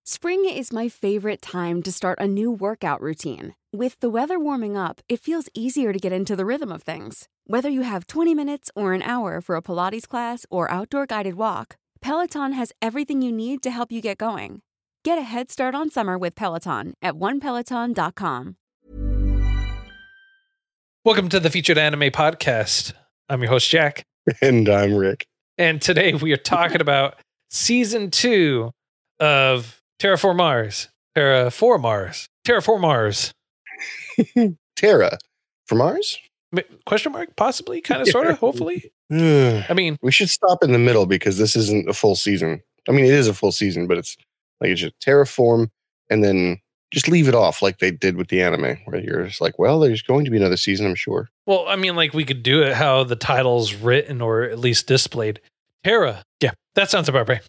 Spring is my favorite time to start a new workout routine. With the weather warming up, it feels easier to get into the rhythm of things. Whether you have 20 minutes or an hour for a Pilates class or outdoor guided walk, Peloton has everything you need to help you get going. Get a head start on summer with Peloton at onepeloton.com. Welcome to the Featured Anime Podcast. I'm your host, Jack. And I'm Rick. And today we are talking about Season 2 of Terraform Mars. Terraform Mars. Terra for Mars? Question mark? Possibly? Kind of, sort of, hopefully? I mean, we should stop in the middle because this isn't a full season. I mean, it is a full season, but it's like it's just Terraform and then just leave it off like they did with the anime, where you're just like, well, there's going to be another season, I'm sure. Well, I mean, like we could do it how the title's written or at least displayed. Terra. Yeah, that sounds about right.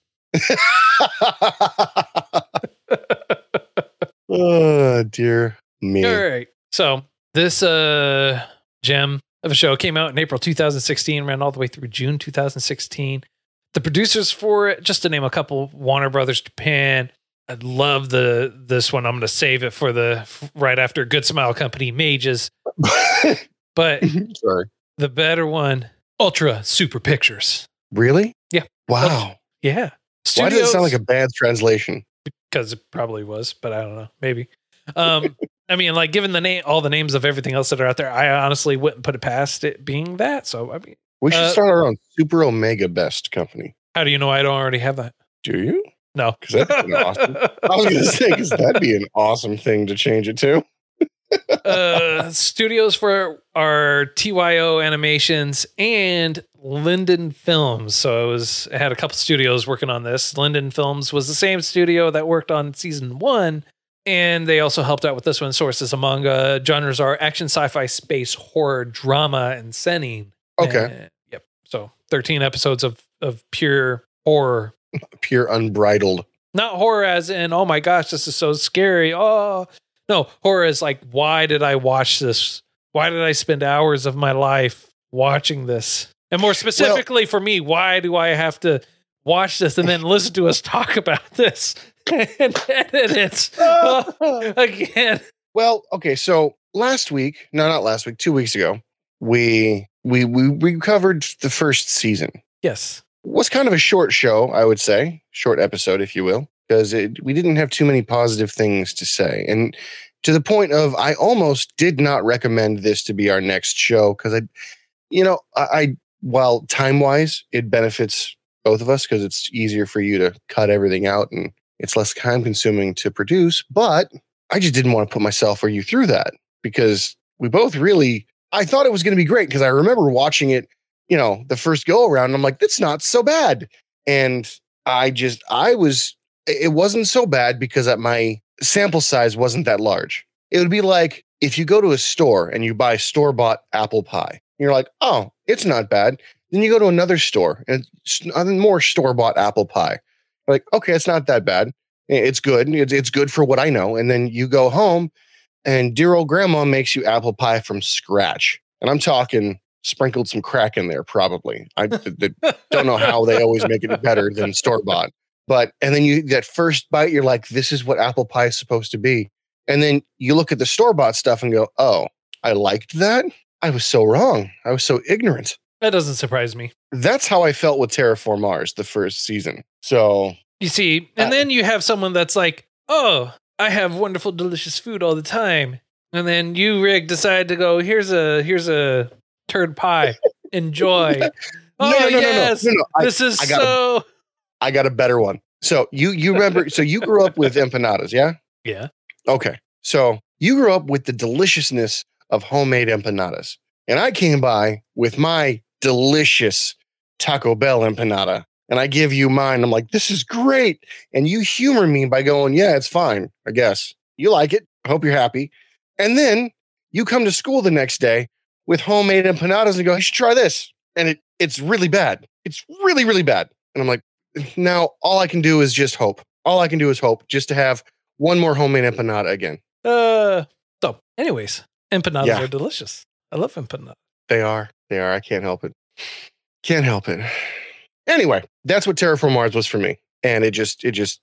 Oh, dear me. All right. So this gem of a show came out in April 2016, ran all the way through June 2016. The producers for it, just to name a couple, Warner Brothers Japan. I love this one. I'm going to save it for the right after Good Smile Company, Mages. But sorry, the better one, Ultra Super Pictures. Really? Yeah. Wow. Ultra, yeah. Why does it sound like a bad translation? Because it probably was, but I don't know. Maybe. I mean, like, given the name, all the names of everything else that are out there, I honestly wouldn't put it past it being that. So, I mean, we should start our own Super Omega Best company. How do you know I don't already have that? Do you? No, because that'd be awesome. I was going to say because that'd be an awesome thing to change it to. Studios for our TYO Animations and Linden Films. So it had a couple studios working on this. Linden Films was the same studio that worked on season 1, and they also helped out with this one. Sources of manga. Genres are action, sci-fi, space, horror, drama, and seinen. Okay. Yep. So 13 episodes of pure horror. Pure unbridled. Not horror as in, oh my gosh, this is so scary. Oh, no, horror is like, why did I watch this? Why did I spend hours of my life watching this? And more specifically for me, why do I have to watch this and then listen to us talk about this and edit it again? Well, okay, so not last week, 2 weeks ago, we covered the first season. Yes. It was kind of a short show, I would say, short episode, if you will, because we didn't have too many positive things to say. And to the point of, I almost did not recommend this to be our next show because while time-wise, it benefits both of us because it's easier for you to cut everything out and it's less time-consuming to produce. But I just didn't want to put myself or you through that because we both really, I thought it was going to be great because I remember watching it, the first go around, and I'm like, that's not so bad. And it wasn't so bad because my sample size wasn't that large. It would be like if you go to a store and you buy store-bought apple pie, and you're like, oh, it's not bad. Then you go to another store and it's more store-bought apple pie. You're like, okay, it's not that bad. It's good. It's good for what I know. And then you go home and dear old grandma makes you apple pie from scratch. And I'm talking sprinkled some crack in there, probably. I don't know how they always make it better than store-bought. And then that first bite, you're like, this is what apple pie is supposed to be. And then you look at the store-bought stuff and go, oh, I liked that? I was so wrong. I was so ignorant. That doesn't surprise me. That's how I felt with Terraform Mars, the first season. So you see, and then you have someone that's like, oh, I have wonderful, delicious food all the time. And then you, Rick, decide to go, here's a turd pie. Enjoy. No. I got a better one. So you remember, so you grew up with empanadas, yeah? Yeah. Okay. So you grew up with the deliciousness of homemade empanadas. And I came by with my delicious Taco Bell empanada. And I give you mine. I'm like, this is great. And you humor me by going, yeah, it's fine, I guess. You like it. I hope you're happy. And then you come to school the next day with homemade empanadas and go, you should try this. And it's really bad. It's really, really bad. And I'm like, now all I can do is just hope. All I can do is hope just to have one more homemade empanada again. So anyways, empanadas are delicious. I love empanadas. They are. I can't help it. Can't help it. Anyway, that's what Terraform Mars was for me. And it just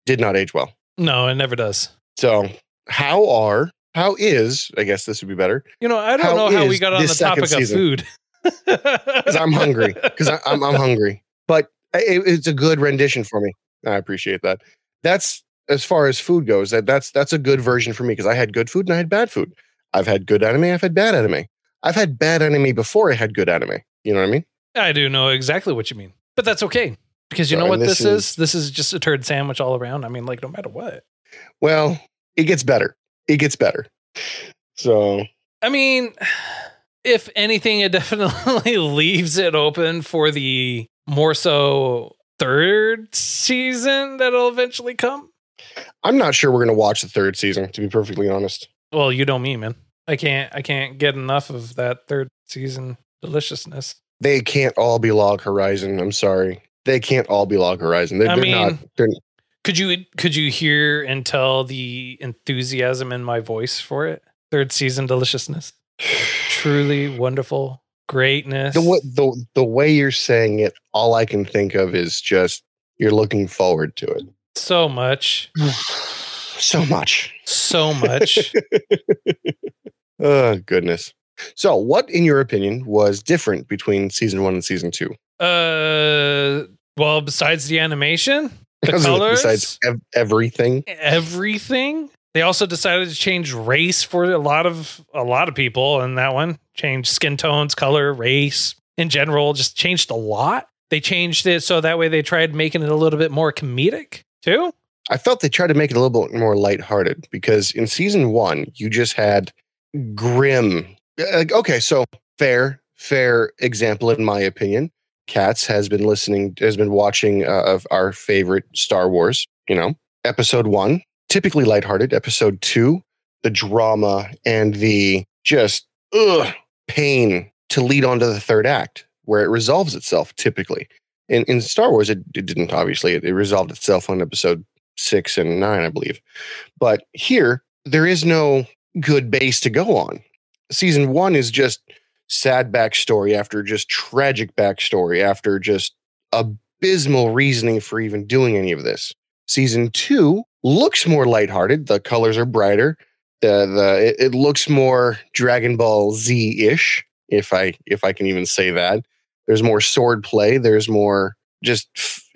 did not age well. No, it never does. So how is, I guess this would be better. I don't know how we got on the topic of food. Because I'm hungry. Because I'm hungry. But it's a good rendition for me. I appreciate that. That's as far as food goes. That's a good version for me because I had good food and I had bad food. I've had good anime. I've had bad anime. I've had bad anime before I had good anime. You know what I mean? I do know exactly what you mean, but that's okay because you know what this is? This is just a turd sandwich all around. I mean, like no matter what. Well, it gets better. It gets better. So, I mean, if anything, it definitely leaves it open for the more so third season that'll eventually come. I'm not sure we're going to watch the third season, to be perfectly honest. Well, you know me, man. I can't get enough of that third season deliciousness. They can't all be Log Horizon. I'm sorry. They can't all be Log Horizon. They're not. Could you hear and tell the enthusiasm in my voice for it? Third season deliciousness. Truly wonderful greatness. The way you're saying it, all I can think of is just you're looking forward to it. So much. So much. So much. Oh, goodness. So, what, in your opinion, was different between season 1 and season 2? Well, besides the animation, the colors, besides everything. They also decided to change race for a lot of people in that one. Changed skin tones, color, race in general. Just changed a lot. They changed it so that way they tried making it a little bit more comedic too. I felt they tried to make it a little bit more lighthearted because in season 1 you just had grim. Okay, so fair example in my opinion. Katz has been watching of our favorite Star Wars. Episode 1, typically lighthearted. Episode 2, the drama and the just pain to lead on to the third act, where it resolves itself. Typically, in Star Wars, it didn't. Obviously, it resolved itself on episode 6 and 9, I believe. But here, there is no good base to go on. Season 1 is just sad backstory after just tragic backstory after just abysmal reasoning for even doing any of this. Season 2 looks more lighthearted. The colors are brighter. It looks more Dragon Ball Z-ish, if I can even say that. There's more sword play. There's more just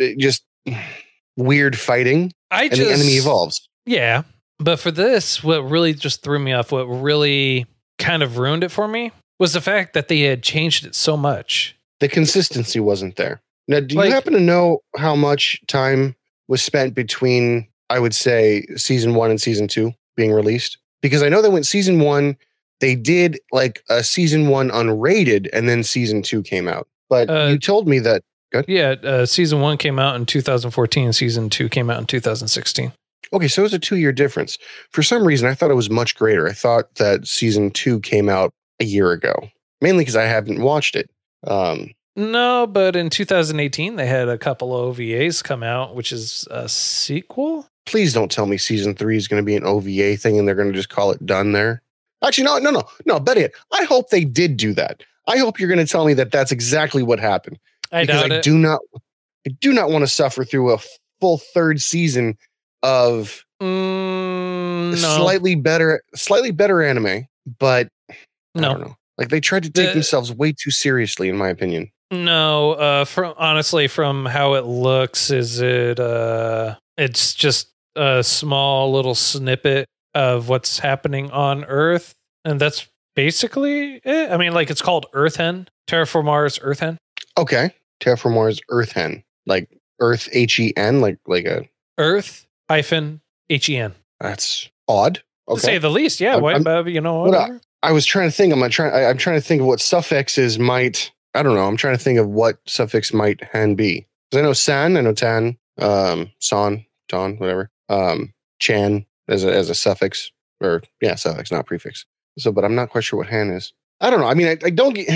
weird fighting. And the enemy evolves. Yeah. But for this, what really just threw me off, what really kind of ruined it for me, was the fact that they had changed it so much. The consistency wasn't there. Now, do you happen to know how much time was spent between, I would say, season 1 and season 2 being released? Because I know that when season 1, they did like a season 1 unrated and then season 2 came out. But you told me that. Good. Yeah, season 1 came out in 2014. Season 2 came out in 2016. Okay, so it was a 2-year difference. For some reason, I thought it was much greater. I thought that season 2 came out a year ago, mainly because I haven't watched it. No, but in 2018, they had a couple of OVAs come out, which is a sequel. Please don't tell me season 3 is going to be an OVA thing and they're going to just call it done there. Actually, no, bet it. I hope they did do that. I hope you're going to tell me that that's exactly what happened. I do not want to suffer through a full third season of slightly better anime, but I don't know. Like they tried to take themselves way too seriously, in my opinion. No, from how it looks, it's just a small little snippet of what's happening on Earth, and that's basically it. I mean, like it's called Earthen, Terraform Mars Earthen. Okay, Terraform Mars Earthen, like Earth HEN, like a Earth-HEN. That's odd. Okay. To say the least, yeah. Whatever. I was trying to think. I'm trying to think of what suffixes might. I don't know. I'm trying to think of what suffix might hen be. Because I know san, I know tan, son, ton, whatever. Chan as a suffix, or suffix, not prefix. So, but I'm not quite sure what hen is. I don't know. I mean, I don't get.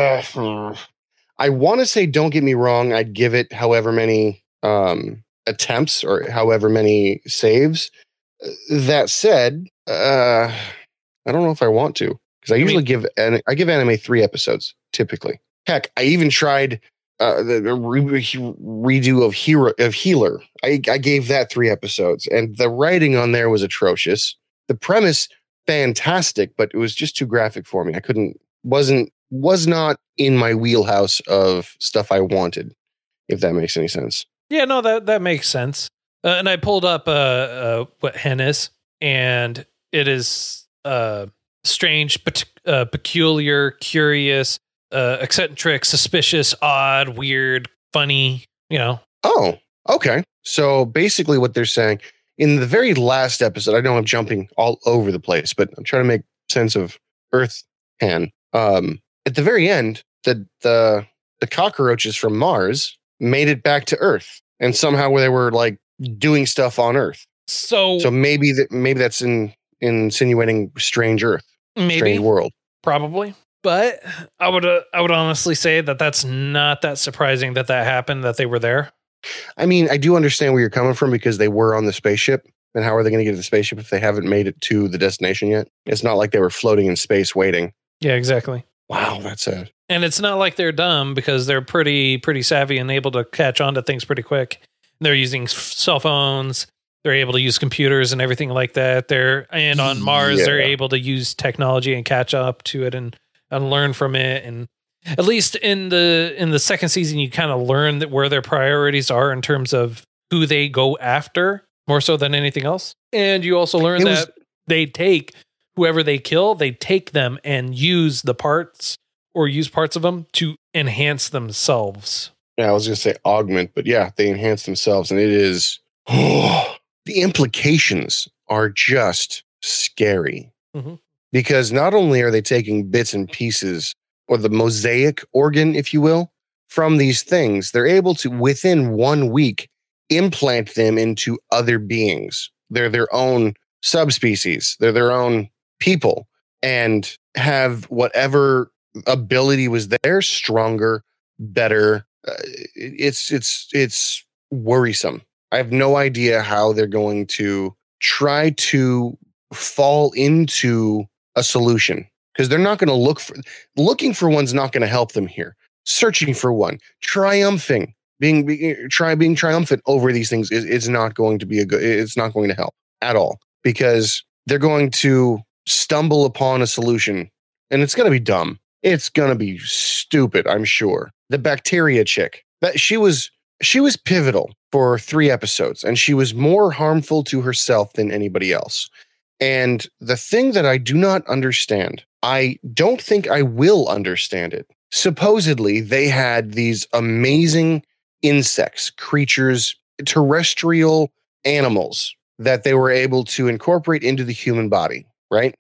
I want to say, don't get me wrong. I'd give it however many attempts or however many saves. That said, I don't know if I want to, because I usually give anime 3 episodes typically. Heck, I even tried redo of Healer. I gave that 3 episodes, and the writing on there was atrocious. The premise fantastic, but it was just too graphic for me. Was not in my wheelhouse of stuff I wanted, if that makes any sense. Yeah, no, that makes sense. And I pulled up what hen is, and it is strange, peculiar, curious, eccentric, suspicious, odd, weird, funny, Oh, okay. So basically what they're saying in the very last episode, I know I'm jumping all over the place, but I'm trying to make sense of Earth Hen. At the very end, the cockroaches from Mars made it back to Earth, and somehow they were like doing stuff on Earth. So maybe that's insinuating strange Earth, strange world, probably. But I would honestly say that that's not that surprising that happened, that they were there. I mean, I do understand where you're coming from because they were on the spaceship, and how are they going to get to the spaceship if they haven't made it to the destination yet? It's not like they were floating in space waiting. Yeah, exactly. Wow, that's sad. And it's not like they're dumb, because they're pretty savvy and able to catch on to things pretty quick. They're using cell phones. They're able to use computers and everything like that. And on Mars, they're able to use technology and catch up to it and learn from it. And at least in the second season, you kind of learn that where their priorities are in terms of who they go after, more so than anything else. And you also learn that they take whoever they kill, they take them and use the parts, or use parts of them to enhance themselves. Yeah, I was going to say augment, but yeah, they enhance themselves. And it is, the implications are just scary. Mm-hmm. Because not only are they taking bits and pieces, or the mosaic organ, if you will, from these things, they're able to, within 1 week, implant them into other beings. They're their own subspecies. They're their own people, and have whatever ability was there stronger, better. It's worrisome. I have no idea how they're going to try to fall into a solution, because they're not going to looking for one's not going to help them here. Searching for one, triumphing, being triumphant over these things is not going to be it's not going to help at all, because they're going to stumble upon a solution, and it's going to be dumb. It's going to be stupid, I'm sure. The bacteria chick, that she was pivotal for 3 episodes, and she was more harmful to herself than anybody else. And the thing that I do not understand, I don't think I will understand it. Supposedly, they had these amazing insects, creatures, terrestrial animals that they were able to incorporate into the human body, right?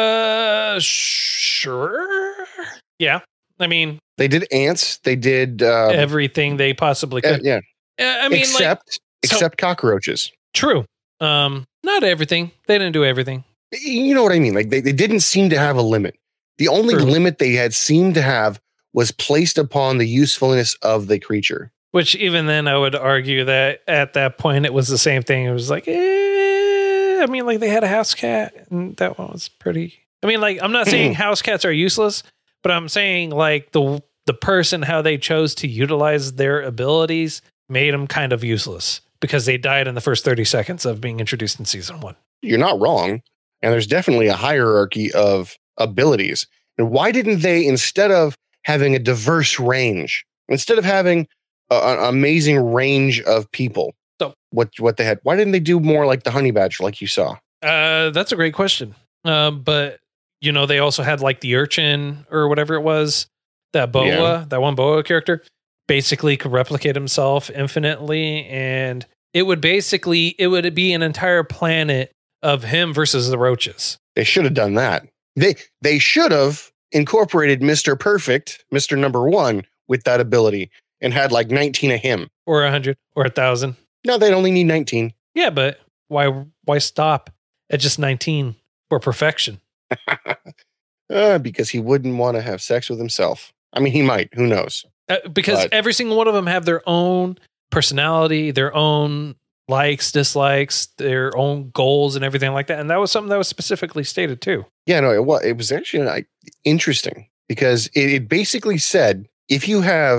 Sure. Yeah. I mean, they did ants. They did everything they possibly could. Yeah. I mean, except cockroaches. True. Not everything. They didn't do everything. You know what I mean? Like they didn't seem to have a limit. The only limit they had seemed to have was placed upon the usefulness of the creature. Which even then, I would argue that at that point, it was the same thing. It was like, I mean, like they had a house cat, and that one was pretty. I mean, like, I'm not saying house cats are useless, but I'm saying like the person, how they chose to utilize their abilities made them kind of useless, because they died in the first 30 seconds of being introduced in season 1. You're not wrong. And there's definitely a hierarchy of abilities. And why didn't they, instead of having a diverse range, instead of having an amazing range of people, what they had, why didn't they do more like the honey badger, like you saw? That's a great question. But they also had like the urchin or whatever it was, that boa, that one boa character, basically could replicate himself infinitely, and it would be an entire planet of him versus the roaches. They should have done that. They should have incorporated Mr. Perfect, Mr. Number 1, with that ability, and had like 19 of him, or 100 or 1,000. No, they'd only need 19. Yeah, but why stop at just 19 for perfection? Because he wouldn't want to have sex with himself. I mean, he might. Who knows? Because every single one of them have their own personality, their own likes, dislikes, their own goals, and everything like that. And that was something that was specifically stated too. Yeah, no, it was actually interesting, because it basically said, if you have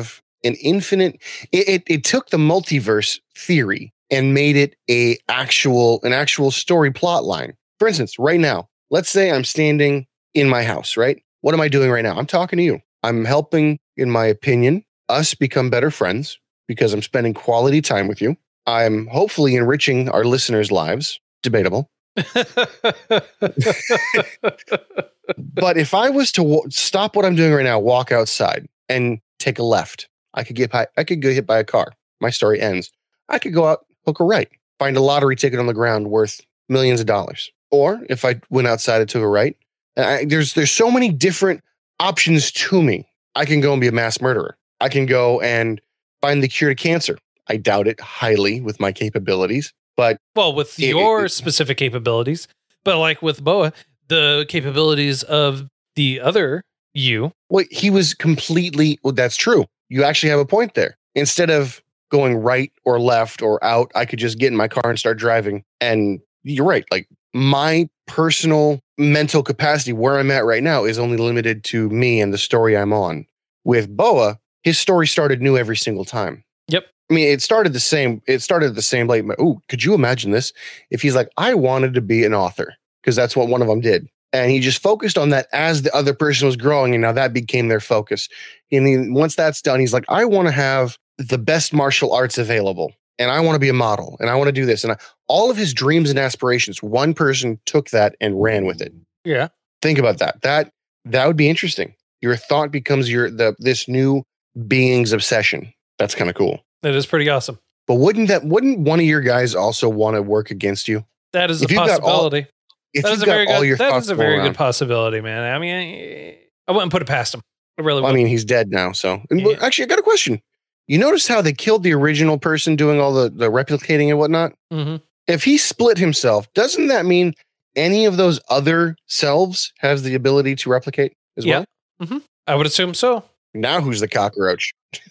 an infinite. It took the multiverse theory and made it an actual story plot line. For instance, right now, let's say I'm standing in my house, right? What am I doing right now? I'm talking to you. I'm helping, in my opinion, us become better friends because I'm spending quality time with you. I'm hopefully enriching our listeners' lives. Debatable. But if I was to stop what I'm doing right now, walk outside and take a left, I could go hit by a car. My story ends. I could go out, hook a right, find a lottery ticket on the ground worth millions of dollars. Or if I went outside and took a right, there's so many different options to me. I can go and be a mass murderer. I can go and find the cure to cancer. I doubt it highly with my capabilities, but with your specific capabilities, but like with Boa, the capabilities of the other you. Well, he was completely. Well, that's true. You actually have a point there. Instead of going right or left or out, I could just get in my car and start driving. And you're right. Like my personal mental capacity where I'm at right now is only limited to me and the story I'm on. With Boa, his story started new every single time. Yep. I mean, it started the same. Like, oh, could you imagine this? If he's like, I wanted to be an author, because that's what one of them did. And he just focused on that as the other person was growing. And now that became their focus. And then once that's done, he's like, I want to have the best martial arts available. And I want to be a model. And I want to do this. And all of his dreams and aspirations, one person took that and ran with it. Yeah. Think about that. That would be interesting. Your thought becomes this new being's obsession. That's kind of cool. That is pretty awesome. But wouldn't one of your guys also want to work against you? That is a possibility. That is a very good possibility, man. I mean, I wouldn't put it past him. I really would. I mean, he's dead now. So actually, I got a question. You notice how they killed the original person doing all the replicating and whatnot? Mm-hmm. If he split himself, doesn't that mean any of those other selves has the ability to replicate as well? Mm-hmm. I would assume so. Now who's the cockroach?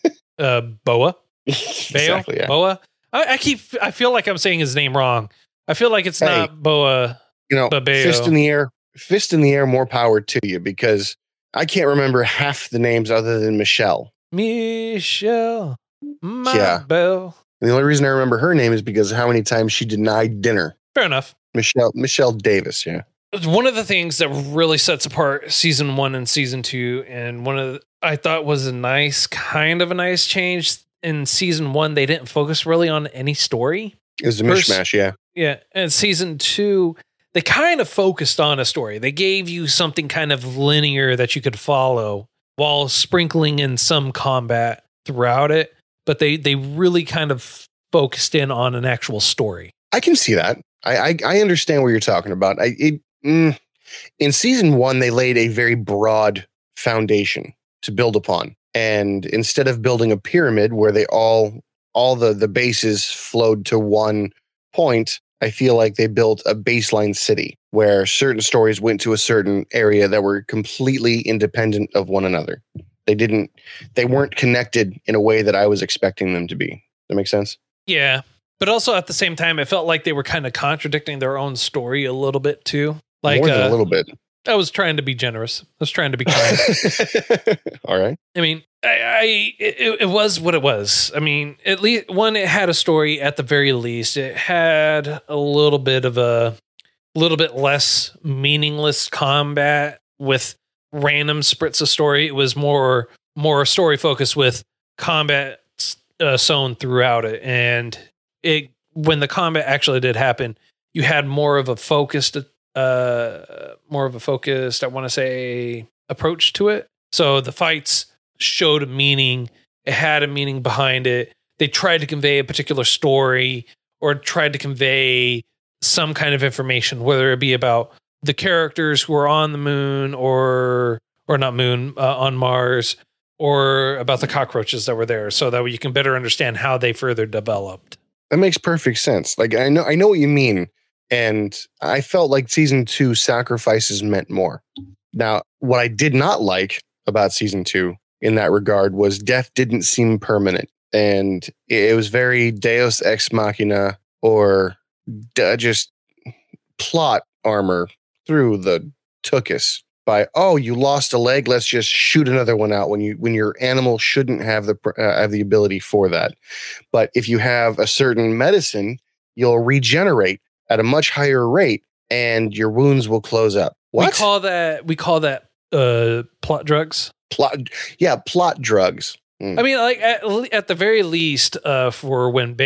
Boa. Exactly, yeah. Boa. I feel like I'm saying his name wrong. I feel like it's not Boa. Fist in the air, more power to you, because I can't remember half the names other than Michelle. Michelle. Belle. And the only reason I remember her name is because of how many times she denied dinner. Fair enough. Michelle Davis, yeah. One of the things that really sets apart season 1 and season 2, and I thought was a nice change. In season 1, they didn't focus really on any story. It was a mishmash, yeah. Yeah. And season 2, they kind of focused on a story. They gave you something kind of linear that you could follow while sprinkling in some combat throughout it. But they really kind of focused in on an actual story. I can see that. I understand what you're talking about. In season 1, they laid a very broad foundation to build upon. And instead of building a pyramid where they all the bases flowed to one point, I feel like they built a baseline city where certain stories went to a certain area that were completely independent of one another. They weren't connected in a way that I was expecting them to be. That makes sense? Yeah. But also at the same time, it felt like they were kind of contradicting their own story a little bit too. Like more than a little bit. I was trying to be generous. I was trying to be kind. All right. I mean, it was what it was. I mean, at least it had a story at the very least. It had a little bit less meaningless combat with random spritz of story. It was more story focused with combat sewn throughout it. And when the combat actually did happen, you had more of a focused, I want to say, approach to it. So the fights showed a meaning. It had a meaning behind it. They tried to convey a particular story or tried to convey some kind of information, whether it be about the characters who are on the moon or not moon, on Mars, or about the cockroaches that were there, so that you can better understand how they further developed. That makes perfect sense. Like, I know what you mean. And I felt like season 2 sacrifices meant more. Now, what I did not like about season 2 in that regard was death didn't seem permanent. And it was very Deus Ex Machina, or just plot armor through the tuchus. by, oh, you lost a leg, let's just shoot another one out when your animal shouldn't have the ability for that. But if you have a certain medicine, you'll regenerate at a much higher rate and your wounds will close up. What? We call that plot drugs. Plot drugs. I mean, like at the very least, for when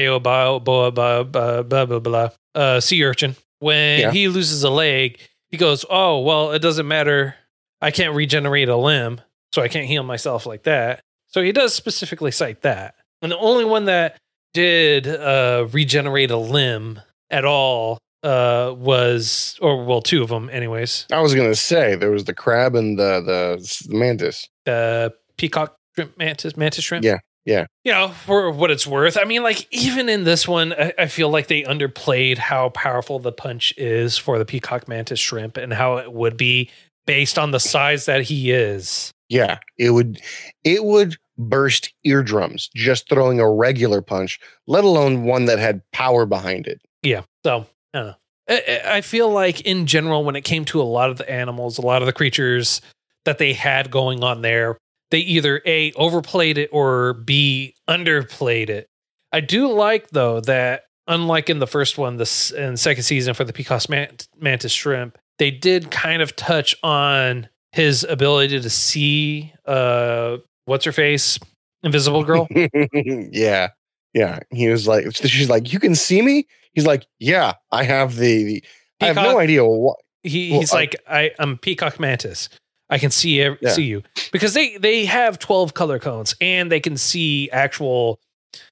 sea urchin, when he loses a leg, he goes, "Oh, well, it doesn't matter. I can't regenerate a limb, so I can't heal myself like that." So he does specifically cite that. And the only one that did regenerate a limb at all was, or well, two of them, anyways. I was gonna say there was the crab and the mantis, peacock shrimp, mantis shrimp. Yeah. You know, for what it's worth. I mean, like, even in this one, I feel like they underplayed how powerful the punch is for the peacock mantis shrimp and how it would be based on the size that he is. Yeah, it would burst eardrums just throwing a regular punch, let alone one that had power behind it. Yeah. So, I don't know. I feel like in general, when it came to a lot of the animals, a lot of the creatures that they had going on there, they either A, overplayed it, or B, underplayed it. I do like, though, that unlike in the first one, this and second season for the peacock mantis shrimp, they did kind of touch on his ability to see what's her face, Invisible Girl. Yeah. He was like, she's like, you can see me. He's like, yeah, I have the I have no idea what. He's like, I'm peacock mantis. I can see you, because they have 12 color cones and they can see actual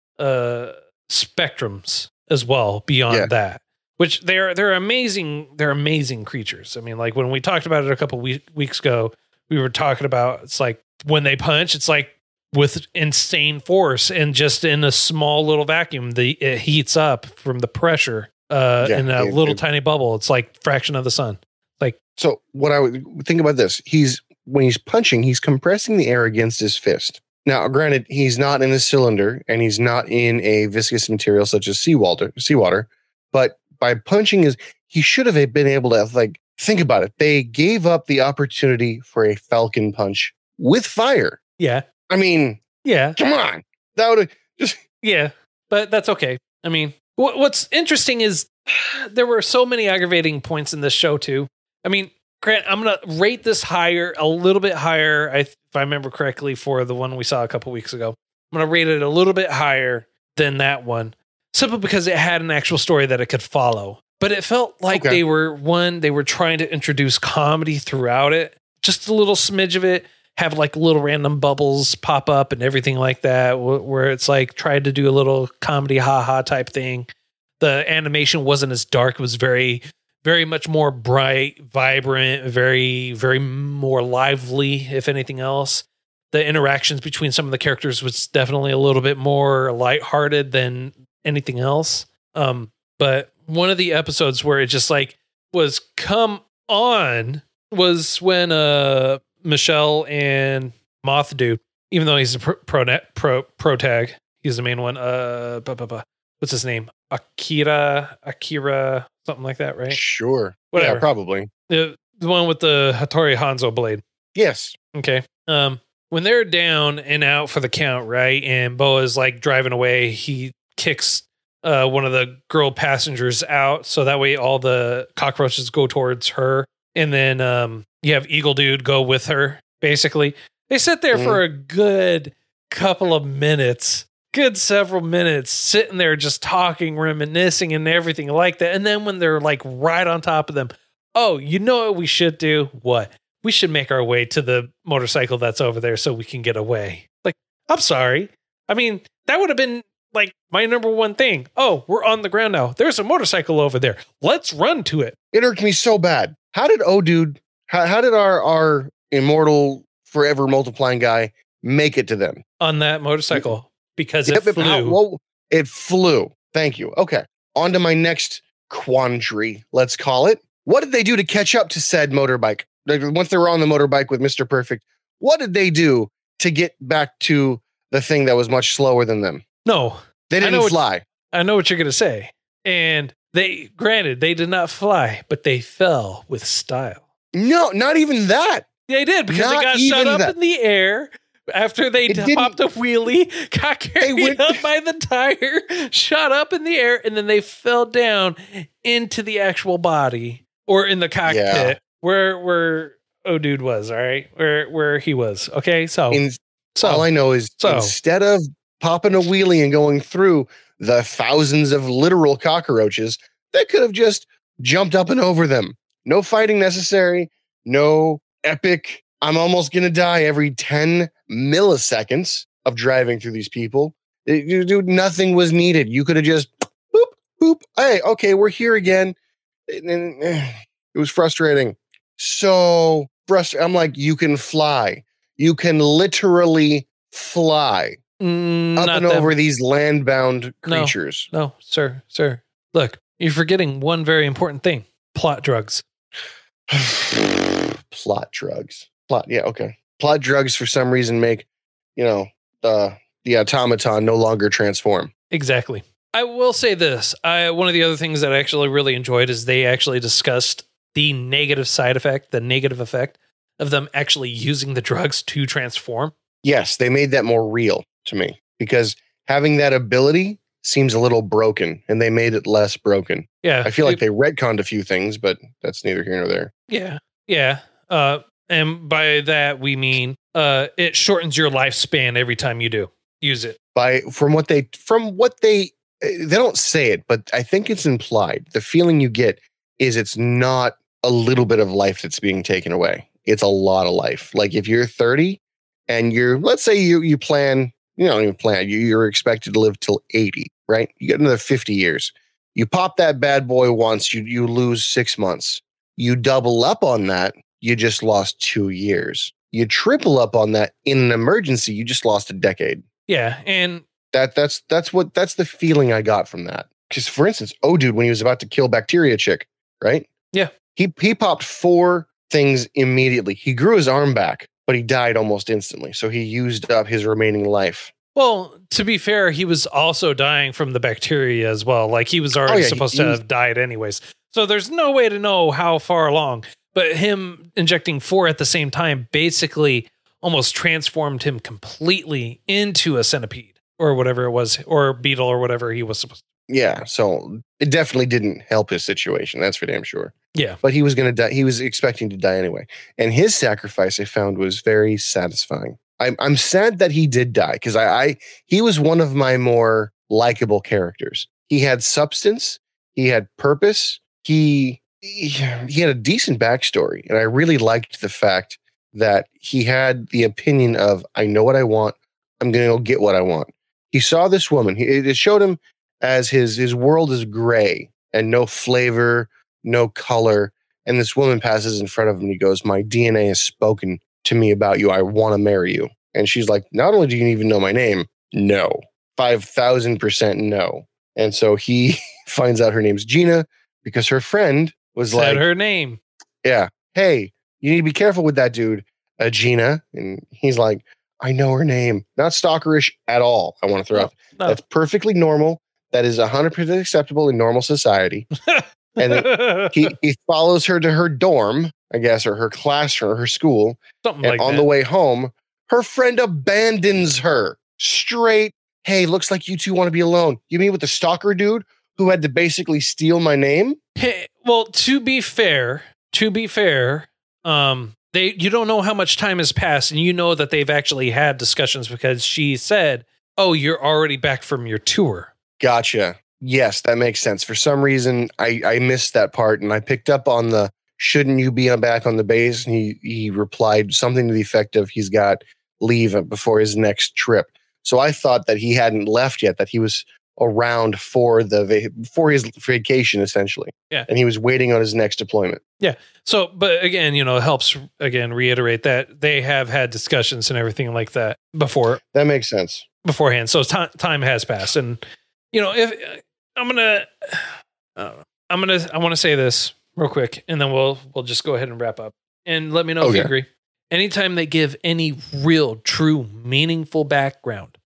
spectrums as well beyond that, which they're amazing. They're amazing creatures. I mean, like when we talked about it a couple weeks ago, we were talking about, it's like when they punch, it's like with insane force, and just in a small little vacuum, it heats up from the pressure in a little tiny bubble. It's like fraction of the sun. So what I would think about this, when he's punching, he's compressing the air against his fist. Now, granted, he's not in a cylinder and he's not in a viscous material such as seawater, but by punching he should have been able to, like, think about it. They gave up the opportunity for a falcon punch with fire. Yeah. I mean, come on. That would have just... Yeah, but that's okay. I mean, what's interesting is there were so many aggravating points in this show too. I mean, Grant, I'm going to rate this a little bit higher. If I remember correctly, for the one we saw a couple weeks ago, I'm going to rate it a little bit higher than that one, simply because it had an actual story that it could follow. But it felt like they were trying to introduce comedy throughout it, just a little smidge of it, have like little random bubbles pop up and everything like that, where it's like tried to do a little comedy haha type thing. The animation wasn't as dark. It was very, very much more bright, vibrant, very, very more lively, if anything else. The interactions between some of the characters was definitely a little bit more lighthearted than anything else. But one of the episodes where it just like was come on was when Michelle and Moth Dude, even though he's a pro tag, he's the main one. What's his name? Akira, something like that, right? Sure. Whatever. Yeah, probably. The one with the Hattori Hanzo blade. Yes. Okay. When they're down and out for the count, right, and Boa's like driving away, he kicks one of the girl passengers out, so that way all the cockroaches go towards her, and then you have Eagle Dude go with her. Basically, they sit there for a good couple of minutes. Good several minutes sitting there just talking, reminiscing, and everything like that. And then when they're like right on top of them, oh, you know what we should do? What? We should make our way to the motorcycle that's over there so we can get away. Like, I'm sorry. I mean, that would have been like my number one thing. Oh, we're on the ground now. There's a motorcycle over there. Let's run to it. It irked me so bad. How did Dude, how did our immortal forever multiplying guy make it to them? On that motorcycle. Because it flew. It flew. Thank you. Okay. On to my next quandary, let's call it. What did they do to catch up to said motorbike? Like, once they were on the motorbike with Mr. Perfect, what did they do to get back to the thing that was much slower than them? No. They didn't fly. I know what you're going to say. And they did not fly, but they fell with style. No, not even that. They did, because Not they got even shot up that. in the air after they popped a wheelie, got carried up by the tire, shot up in the air, and then they fell down into the actual body, or in the cockpit where dude was, all right? Where he was. Okay, so all I know is instead of popping a wheelie and going through the thousands of literal cockroaches, they could have just jumped up and over them. No fighting necessary. No epic, I'm almost going to die every 10 milliseconds of driving through these people. Dude, nothing was needed. You could have just boop, boop. Hey, okay, we're here again. It was frustrating. So frustrating. I'm like, you can fly. You can literally fly up and over these land-bound creatures. No, sir. Look, you're forgetting one very important thing. Plot drugs. Plot drugs. Yeah, okay. Plot drugs for some reason make, the automaton no longer transform. Exactly. I will say this. One of the other things that I actually really enjoyed is they actually discussed the negative side effect, the negative effect of them actually using the drugs to transform. Yes, they made that more real to me, because having that ability seems a little broken, and they made it less broken. Yeah. I feel like they retconned a few things, but that's neither here nor there. Yeah. And by that, we mean it shortens your lifespan every time you do use it. From what they don't say it, but I think it's implied. The feeling you get is it's not a little bit of life that's being taken away. It's a lot of life. Like if you're 30 and let's say you plan, you don't even plan, you're expected to live till 80, right? You get another 50 years. You pop that bad boy once, you lose 6 months. You double up on that, you just lost 2 years. You triple up on that in an emergency, you just lost a decade. Yeah, and that's the feeling I got from that. Because for instance, dude, when he was about to kill Bacteria Chick, right? Yeah. He popped 4 things immediately. He grew his arm back, but he died almost instantly. So he used up his remaining life. Well, to be fair, he was also dying from the bacteria as well. Like he was already supposed to have died anyways. So there's no way to know how far along. But him injecting 4 at the same time basically almost transformed him completely into a centipede or whatever it was, or beetle or whatever he was supposed to. Yeah, so it definitely didn't help his situation. That's for damn sure. Yeah. But he was going to die. He was expecting to die anyway. And his sacrifice, I found, was very satisfying. I'm sad that he did die, because he was one of my more likable characters. He had substance. He had purpose. He had a decent backstory. And I really liked the fact that he had the opinion of, I know what I want. I'm going to go get what I want. He saw this woman. It showed him as his world is gray and no flavor, no color. And this woman passes in front of him and he goes, my DNA has spoken to me about you. I want to marry you. And she's like, not only do you even know my name, no, 5,000% no. And so he finds out her name's Gina because her friend was said her name. Yeah. Hey, you need to be careful with that dude, Gina. And he's like, I know her name. Not stalkerish at all. I want to throw up. No. That's perfectly normal. That is 100% acceptable in normal society. And then he follows her to her dorm, I guess, or her class or her school. Something and like on that. the way home, her friend abandons her straight. Hey, looks like you two want to be alone. You mean with the stalker dude who had to basically steal my name? Hey, well, to be fair, you don't know how much time has passed, and you know that they've actually had discussions because she said, "Oh, you're already back from your tour." Gotcha. Yes, that makes sense. For some reason, I missed that part, and I picked up on the shouldn't you be back on the base? And he replied something to the effect of he's got leave before his next trip. So I thought that he hadn't left yet, that he was around for his vacation, essentially. Yeah. And he was waiting on his next deployment. Yeah. So, but again, it helps again reiterate that they have had discussions and everything like that before. That makes sense. Beforehand. So time has passed. And, if I want to say this real quick, and then we'll just go ahead and wrap up and let me know if you agree. Anytime they give any real, true, meaningful background,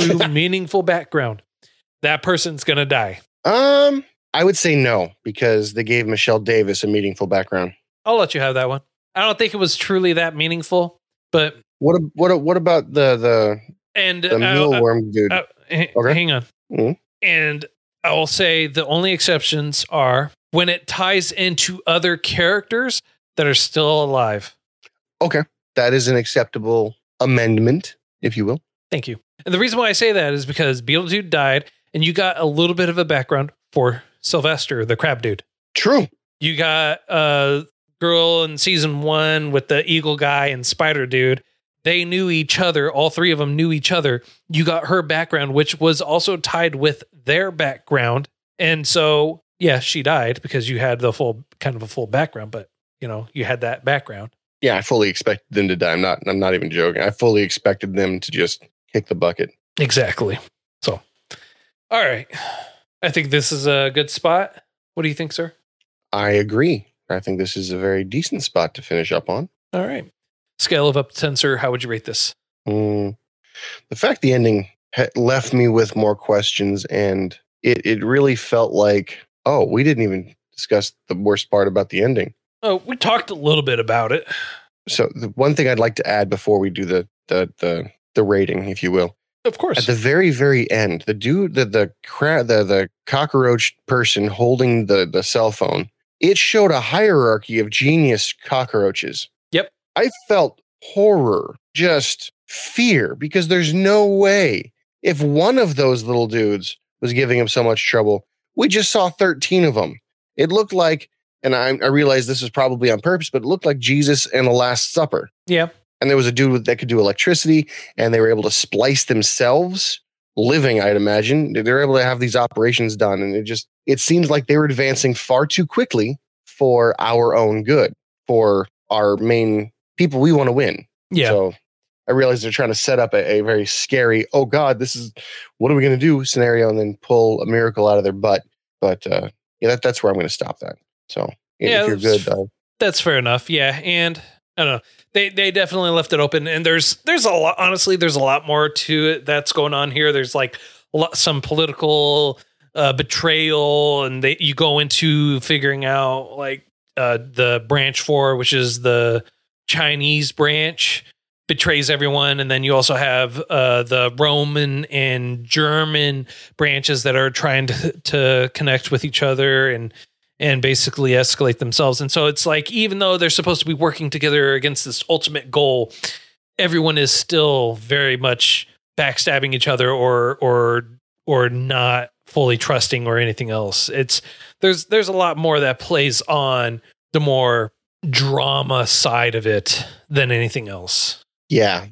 that person's going to die. I would say no, because they gave Michelle Davis a meaningful background. I'll let you have that one. I don't think it was truly that meaningful. But what about the mealworm dude? Hang on. Mm-hmm. And I will say the only exceptions are when it ties into other characters that are still alive. Okay. That is an acceptable amendment, if you will. Thank you. And the reason why I say that is because Beetlejuice died, and you got a little bit of a background for Sylvester, the crab dude. True. You got a girl in season 1 with the eagle guy and spider dude. They knew each other. All three of them knew each other. You got her background, which was also tied with their background. And so, yeah, she died because you had the full background, but you had that background. Yeah, I fully expected them to die. I'm not even joking. I fully expected them to just kick the bucket. Exactly. So, all right. I think this is a good spot. What do you think, sir? I agree. I think this is a very decent spot to finish up on. All right. Scale of up to 10, sir. How would you rate this? The fact the ending left me with more questions, and it really felt like, oh, we didn't even discuss the worst part about the ending. Oh, we talked a little bit about it. So the one thing I'd like to add before we do the rating, if you will. Of course. At the very, very end, the dude, the cockroach person holding the cell phone, it showed a hierarchy of genius cockroaches. Yep. I felt horror, just fear, because there's no way if one of those little dudes was giving him so much trouble. We just saw 13 of them. It looked like, and I realized this was probably on purpose, but it looked like Jesus and the Last Supper. Yeah. And there was a dude that could do electricity, and they were able to splice themselves, living, I'd imagine. They were able to have these operations done, and it seems like they were advancing far too quickly for our own good, for our main people we want to win. Yeah. So I realize they're trying to set up a very scary, oh God, this is, what are we going to do scenario, and then pull a miracle out of their butt. But yeah, that's where I'm going to stop that. So if you're good. That's fair enough. Yeah. And I don't know. They definitely left it open, and there's a lot, honestly, there's a lot more to it that's going on here. There's like some political betrayal, and you go into figuring out like the branch 4, which is the Chinese branch, betrays everyone. And then you also have the Roman and German branches that are trying to connect with each other and basically escalate themselves. And so it's like, even though they're supposed to be working together against this ultimate goal, everyone is still very much backstabbing each other or not fully trusting or anything else. There's a lot more that plays on the more drama side of it than anything else. Yeah.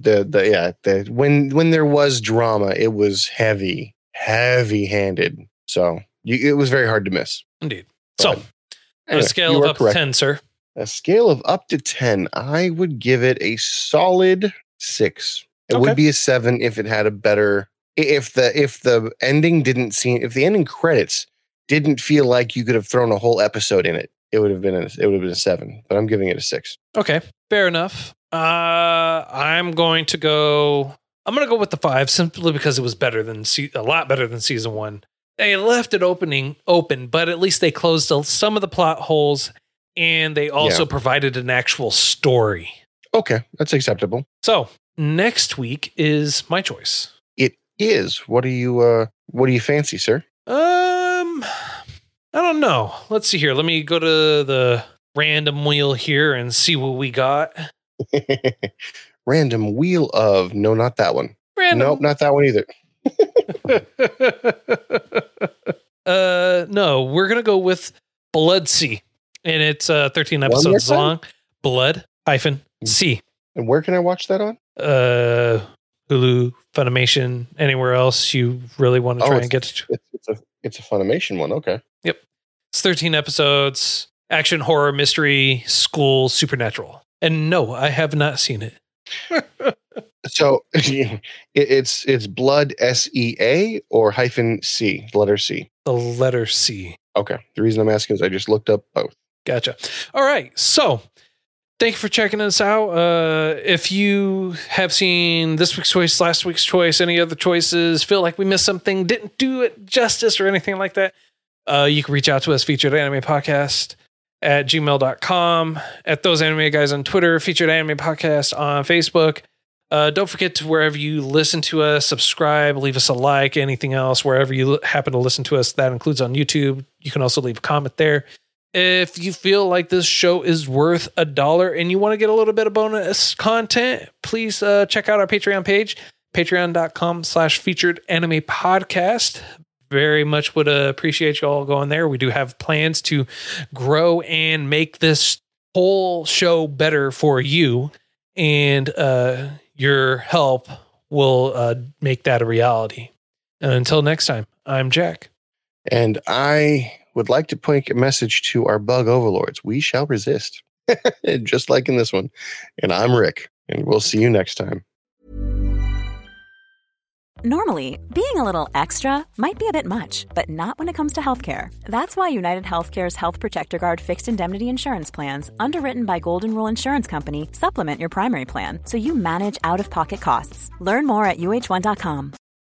When there was drama, it was heavy handed. So it was very hard to miss. Indeed. So, anyway, a scale of up to 10, sir. A scale of up to 10, I would give it a solid 6. It would be a 7 if it had a better. If the ending credits didn't feel like you could have thrown a whole episode in it, it would have been a 7. But I'm giving it a 6. Okay, fair enough. I'm going to go with the 5 simply because it was a lot better than season 1. They left it open, but at least they closed some of the plot holes, and they also provided an actual story. Okay, that's acceptable. So next week is my choice. It is. What do you fancy, sir? I don't know. Let's see here. Let me go to the random wheel here and see what we got. Random wheel of no, not that one. Nope, not that one either. No, we're gonna go with Blood-C, and it's 13 episodes long. Blood-C. And where can I watch that on? Hulu, Funimation, anywhere else you really want to try and get to. It's a Funimation one. Okay. Yep. It's 13 episodes. Action, horror, mystery, school, supernatural. And no, I have not seen it. So it's Blood SEA or -C, letter C? The letter C. Okay. The reason I'm asking is I just looked up both. Gotcha. All right. So thank you for checking us out. If you have seen this week's choice, last week's choice, any other choices, feel like we missed something, didn't do it justice or anything like that, you can reach out to us, Featured Anime Podcast at gmail.com, at Those Anime Guys on Twitter, Featured Anime Podcast on Facebook. Don't forget to wherever you listen to us, subscribe, leave us a like, anything else, wherever you happen to listen to us. That includes on YouTube. You can also leave a comment there. If you feel like this show is worth $1 and you want to get a little bit of bonus content, please check out our Patreon page, patreon.com/featured anime podcast. Very much would appreciate you all going there. We do have plans to grow and make this whole show better for you, and your help will make that a reality. And until next time, I'm Jack. And I would like to point a message to our bug overlords. We shall resist, just like in this one. And I'm Rick, and we'll see you next time. Normally, being a little extra might be a bit much, but not when it comes to healthcare. That's why United Healthcare's Health Protector Guard fixed indemnity insurance plans, underwritten by Golden Rule Insurance Company, supplement your primary plan so you manage out-of-pocket costs. Learn more at uh1.com.